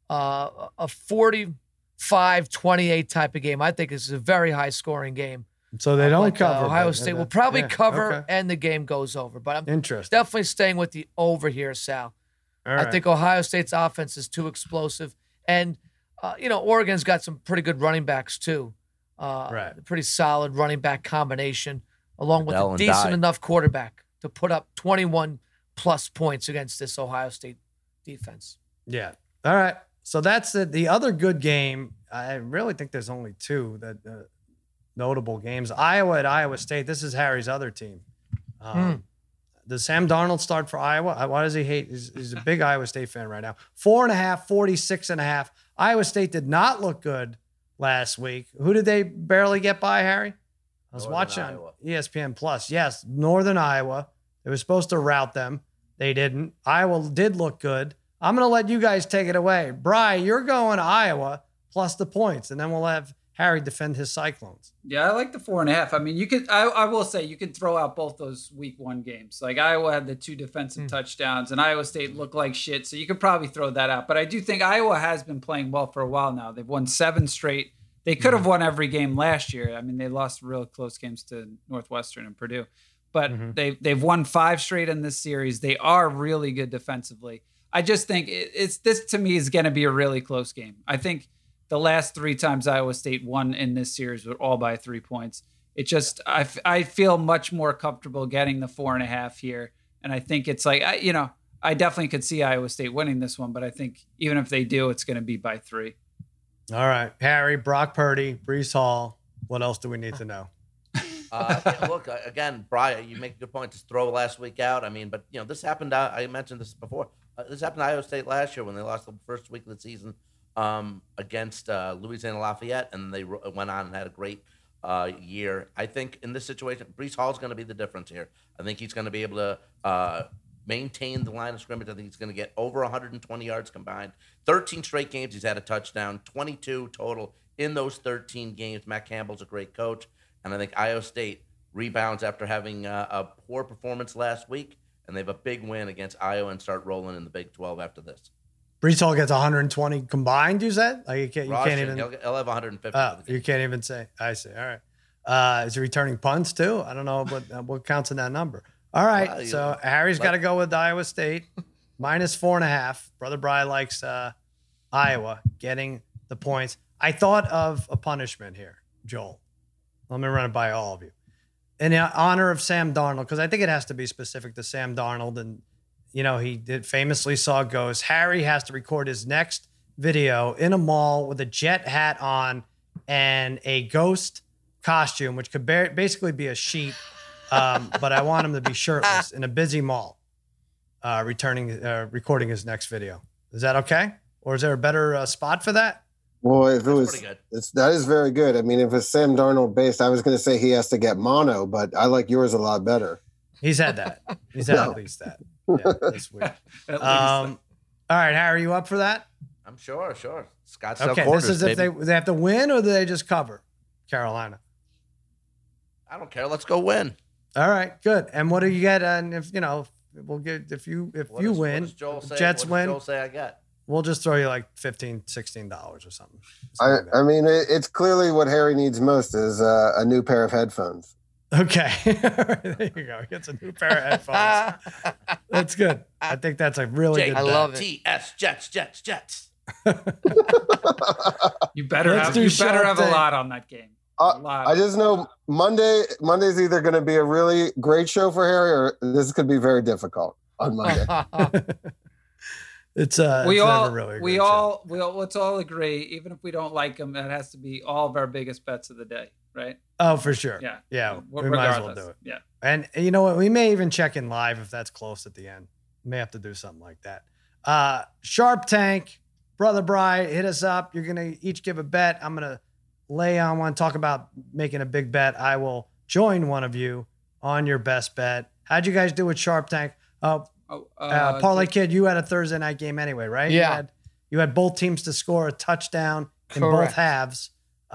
45-28 type of game. I think this is a very high-scoring game. So they don't cover. Ohio State will probably cover, and the game goes over. But I'm definitely staying with the over here, Sal. I think Ohio State's offense is too explosive. And, Oregon's got some pretty good running backs, too. Pretty solid running back combination, along with a decent enough quarterback to put up 21-plus points against this Ohio State defense. Yeah. All right. So that's the other good game. I really think there's only two that notable games. Iowa at Iowa State. This is Harry's other team. Does Sam Darnold start for Iowa? Why does he hate? He's a big Iowa State fan right now. 4.5, 46.5. Iowa State did not look good last week. Who did they barely get by, Harry? I was watching on ESPN Plus. Yes, Northern Iowa. They were supposed to rout them. They didn't. Iowa did look good. I'm going to let you guys take it away. Bri, you're going Iowa plus the points, and then we'll have Harry defend his Cyclones. Yeah, I like the 4.5. I mean, you could. I will say you could throw out both those week 1 games. Like Iowa had the 2 defensive touchdowns, and Iowa State looked like shit. So you could probably throw that out. But I do think Iowa has been playing well for a while now. They've won 7 straight. They could have won every game last year. I mean, they lost real close games to Northwestern and Purdue. but Mm-hmm. they've won 5 straight in this series. They are really good defensively. I just think this to me is going to be a really close game. I think the last 3 times Iowa State won in this series were all by 3 points. It just I feel much more comfortable getting the 4.5 here, and I think it's like I definitely could see Iowa State winning this one, but I think even if they do, it's going to be by 3. All right, Harry, Brock Purdy, Brees Hall. What else do we need to know? Look, again, Brian, you make a good point. Just throw last week out. I mean, but this happened. I mentioned this before. This happened to Iowa State last year when they lost the first week of the season against Louisiana Lafayette, and they went on and had a great year. I think in this situation, Brees Hall is going to be the difference here. I think he's going to be able to maintain the line of scrimmage. I think he's going to get over 120 yards combined. 13 straight games he's had a touchdown, 22 total in those 13 games. Matt Campbell's a great coach, and I think Iowa State rebounds after having a poor performance last week, and they have a big win against Iowa and start rolling in the Big 12 after this. Brees Hall gets 120 combined, you said? Like you can't even. He'll have 150. You can't even say. I see. All right. Is he returning punts too? I don't know what counts in that number. All right. So Harry's got to go with Iowa State minus 4.5. Brother Bry likes Iowa getting the points. I thought of a punishment here, Joel. Let me run it by all of you. In honor of Sam Darnold, because I think it has to be specific to Sam Darnold, and he did famously saw a ghost. Harry has to record his next video in a mall with a jet hat on and a ghost costume, which could basically be a sheep, but I want him to be shirtless in a busy mall, recording his next video. Is that okay? Or is there a better spot for that? Well, if it was, pretty good. that is very good. I mean, if it's Sam Darnold based, I was going to say he has to get mono, but I like yours a lot better. He's had that. He's had at least that. Yeah, that's weird. All right, Harry, you up for that? I'm sure. Scott okay, quarters, this is if they have to win or do they just cover Carolina? I don't care. Let's go win. All right, good. And what do you get? And if we'll get if you win, what does Joel say? Jets win. Joel say I got. We'll just throw you like $15, $16 or something. I mean, it's clearly what Harry needs most is a new pair of headphones. Okay. There you go. He gets a new pair of headphones. That's good. I think that's a really good bet. I love it. TS Jets. You better Let's have do a Sharp Tank. lot on that game. I just know Monday's either going to be a really great show for Harry or this could be very difficult on Monday. Let's all agree, even if we don't like them, that has to be all of our biggest bets of the day, right? Oh, for sure. Yeah. We might as well do it. Yeah. And you know what? We may even check in live if that's close at the end. We may have to do something like that. Sharp Tank, Brother Bry, hit us up. You're going to each give a bet. I'm going to lay on one, talk about making a big bet. I will join one of you on your best bet. How'd you guys do with Sharp Tank? Parlay Kid, you had a Thursday night game anyway, right? Yeah. You had both teams to score a touchdown in Correct. both halves.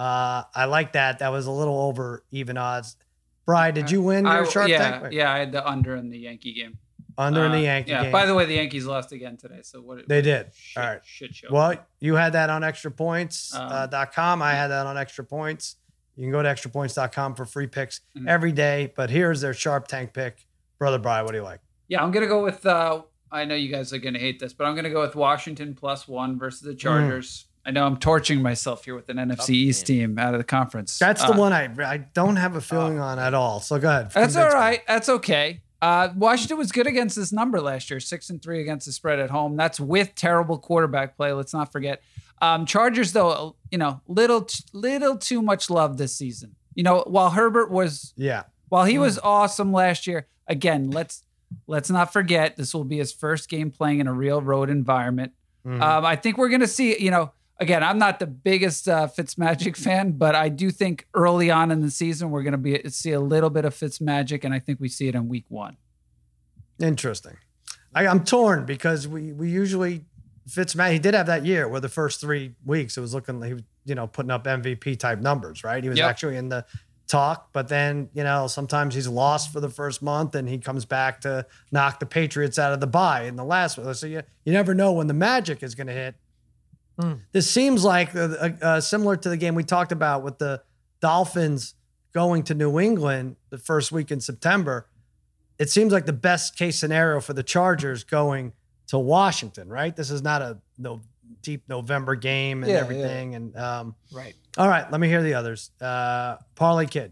I like that. That was a little over even odds. Bri, did you win your Sharp Tank? Yeah, I had the under in the Yankee game. Under in the Yankee game. By the way, the Yankees lost again today. So They did. Shit, All right. Shit show. Well, you had that on extrapoints.com. I had that on Extra Points. You can go to extrapoints.com for free picks every day. But here's their Sharp Tank pick. Brother Bri, what do you like? Yeah, I'm going to go with, I know you guys are going to hate this, but I'm going to go with Washington +1 versus the Chargers. I know I'm torching myself here with an NFC East team out of the conference. That's the one I don't have a feeling on at all. So go ahead. That's all right. That's okay. Washington was good against this number last year, 6-3 against the spread at home. That's with terrible quarterback play. Let's not forget. Chargers, though, little too much love this season. While Herbert was, while he was awesome last year. Again, let's not forget this will be his first game playing in a real road environment. I think we're going to see. Again, I'm not the biggest Fitzmagic fan, but I do think early on in the season we're going to see a little bit of Fitzmagic, and I think we see it in week 1. Interesting. I'm torn because we usually Fitzmagic. He did have that year where the first 3 weeks it was looking like he was putting up MVP type numbers, right? He was actually in the talk, but then sometimes he's lost for the first month and he comes back to knock the Patriots out of the bye in the last one. So you never know when the magic is going to hit. This seems like similar to the game we talked about with the Dolphins going to New England the first week in September. it seems like the best case scenario for the Chargers going to Washington, right? This is not a deep November game and everything. And right. All right, let me hear the others. Parlay Kid.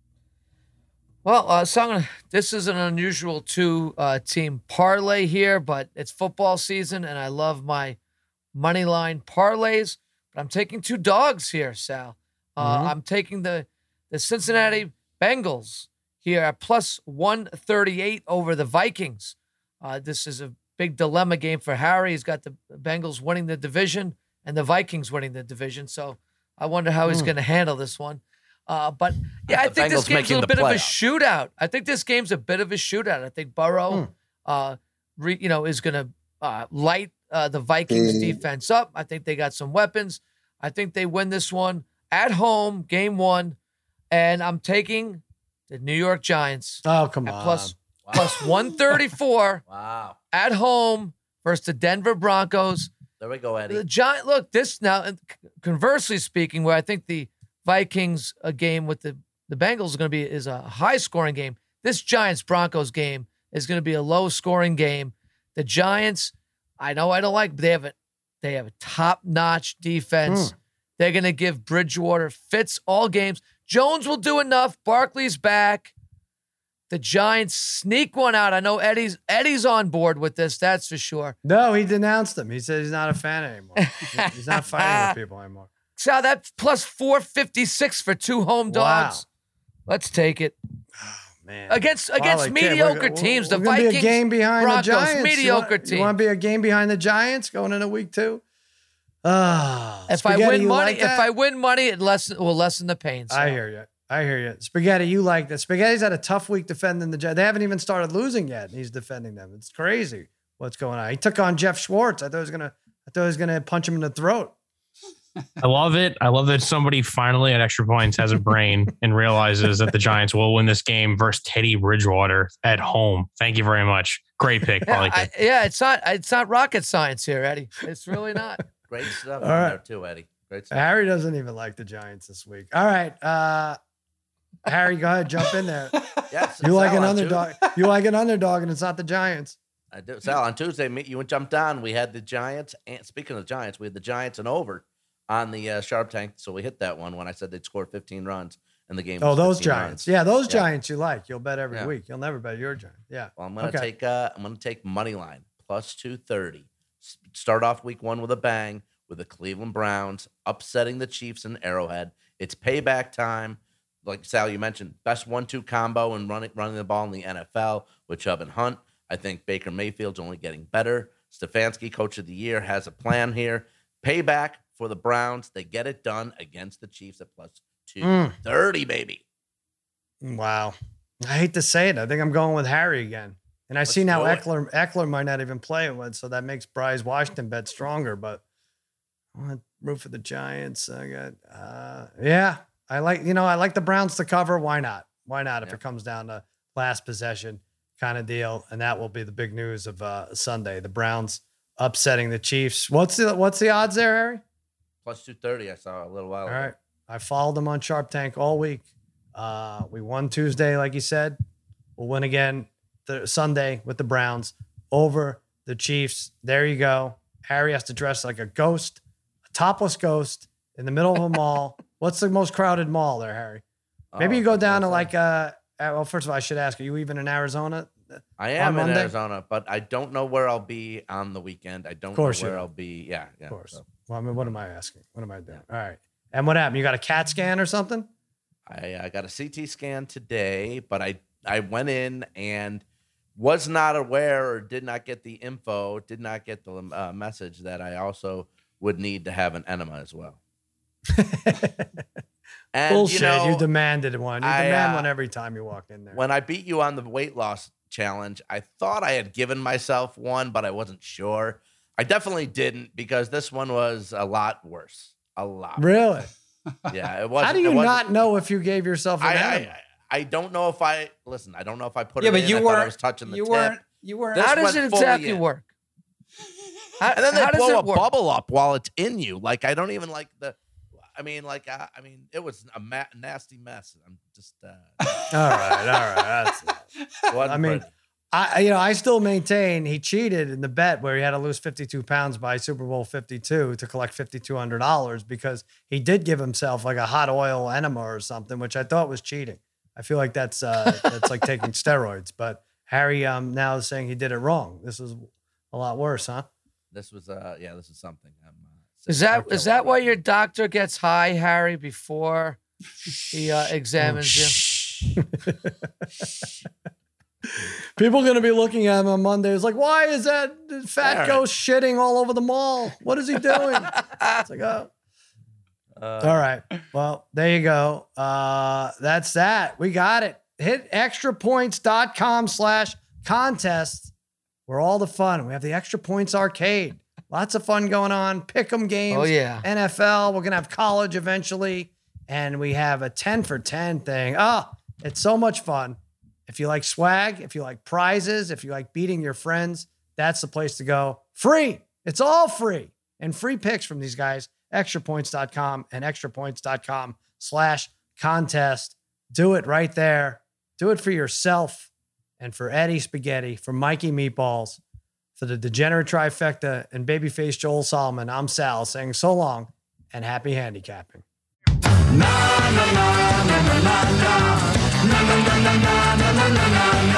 Well, this is an unusual two-team parlay here, but it's football season, and I love my money line parlays. But I'm taking two dogs here, Sal. I'm taking the Cincinnati Bengals here at plus 138 over the Vikings. This is a big dilemma game for Harry. He's got the Bengals winning the division and the Vikings winning the division. So I wonder how he's going to handle this one. But yeah, I think this game's a bit of a shootout. I think this game's a bit of a shootout. I think Burrow, is going to light the Vikings defense up. I think they got some weapons. I think they win this one at home, game one, and I'm taking the New York Giants. Oh, come on. Plus 134 Wow. at home versus the Denver Broncos. There we go, Eddie. The Giant, look, this now, conversely speaking, where I think the Vikings game with the Bengals is a high scoring game. This Giants Broncos game is going to be a low scoring game. The Giants, I know I don't like, but they have a top notch defense. They're going to give Bridgewater fits all games. Jones will do enough. Barkley's back. The Giants sneak one out. I know Eddie's on board with this. That's for sure. No, he denounced them. He said he's not a fan anymore. He's not fighting with people anymore. So that's plus 456 for two home dogs. Wow. Let's take it. Oh, man. Against mediocre teams, the Vikings, be a game behind Broncos, the Giants. mediocre teams. You want to be a game behind the Giants going into week 2? If I win money, it will lessen the pain. So. I hear you. Spaghetti, you like that. Spaghetti's had a tough week defending the Giants. They haven't even started losing yet, and he's defending them. It's crazy what's going on. He took on Jeff Schwartz. I thought he was gonna punch him in the throat. I love it. I love that somebody finally at Extra Points has a brain and realizes that the Giants will win this game versus Teddy Bridgewater at home. Thank you very much. Great pick. It's not rocket science here, Eddie. It's really not. Great stuff All right. there too, Eddie. Great stuff. Harry doesn't even like the Giants this week. All right. Harry, go ahead, jump in there. Yes, You like Sal, an on underdog. You like an underdog, and it's not the Giants. I do. Sal, on Tuesday, you jumped on. We had the Giants. And speaking of the Giants, we had the Giants and over on the Sharp Tank. So we hit that one when I said they'd score 15 runs in the game. Oh, those 15 Giants. runs. Yeah, those Giants you like. You'll bet every week. You'll never bet your Giants. Yeah. Well, I'm gonna take money line plus 230. Start off week 1 with a bang with the Cleveland Browns upsetting the Chiefs in Arrowhead. It's payback time. Like Sal, you mentioned, best 1-2 combo and running the ball in the NFL with Chubb and Hunt. I think Baker Mayfield's only getting better. Stefanski, coach of the year, has a plan here. Payback for the Browns. They get it done against the Chiefs at plus 230, baby. Wow. I hate to say it. I think I'm going with Harry again. And I see now Eckler might not even play it, so that makes Bryce Washington bet stronger. But I want to root for the Giants. I got, I like the Browns to cover. Why not? If it comes down to last possession kind of deal, and that will be the big news of Sunday. The Browns upsetting the Chiefs. What's the odds there, Harry? Plus 230. I saw a little while ago. All right, I followed them on Sharp Tank all week. We won Tuesday, like you said. We'll win again Sunday with the Browns over the Chiefs. There you go. Harry has to dress like a ghost, a topless ghost in the middle of a mall. What's the most crowded mall there, Harry? Maybe you go down to well, first of all, I should ask, are you even in Arizona? I am in Arizona, but I don't know where I'll be on the weekend. I don't know where I'll be. Yeah. Of course. So. Well, I mean, what am I asking? What am I doing? All right. And what happened? You got a CAT scan or something? I got a CT scan today, but I went in and was not aware or did not get the info, did not get the message that I also would need to have an enema as well. And, bullshit. You demanded one. You demand one every time you walk in there. When I beat you on the weight loss challenge, I thought I had given myself one, but I wasn't sure. I definitely didn't, because this one was a lot worse. A lot. Really? Yeah, it was. How do you not know if you gave yourself an enema? I don't know if I I don't know if I put it in. But you weren't. I was touching the tip. You weren't. How does it exactly work? And then they blow a bubble up while it's in you. Like, I don't even like the. It was a nasty mess. I'm just. All right. Wasn't I mean, pretty. I still maintain he cheated in the bet where he had to lose 52 pounds by Super Bowl 52 to collect $5,200 because he did give himself like a hot oil enema or something, which I thought was cheating. I feel like that's like taking steroids. But Harry now is saying he did it wrong. This is a lot worse, huh? This was this is something. Is that why your doctor gets high, Harry, before he examines you? People are going to be looking at him on Monday. It's like, why is that fat ghost shitting all over the mall? What is he doing? It's like, oh. All right. Well, there you go. That's that. We got it. Hit extrapoints.com/contest where all the fun. We have the Extra Points Arcade. Lots of fun going on. Pick'em games. Oh, yeah. NFL. We're going to have college eventually. And we have a 10 for 10 thing. Oh, it's so much fun. If you like swag, if you like prizes, if you like beating your friends, that's the place to go. Free. It's all free. And free picks from these guys. Extrapoints.com and extrapoints.com/contest. Do it right there. Do it for yourself and for Eddie Spaghetti, for Mikey Meatballs, for the degenerate trifecta and babyface Joel Solomon. I'm Sal saying so long and happy handicapping. Na na na na na na na na na na na na na na.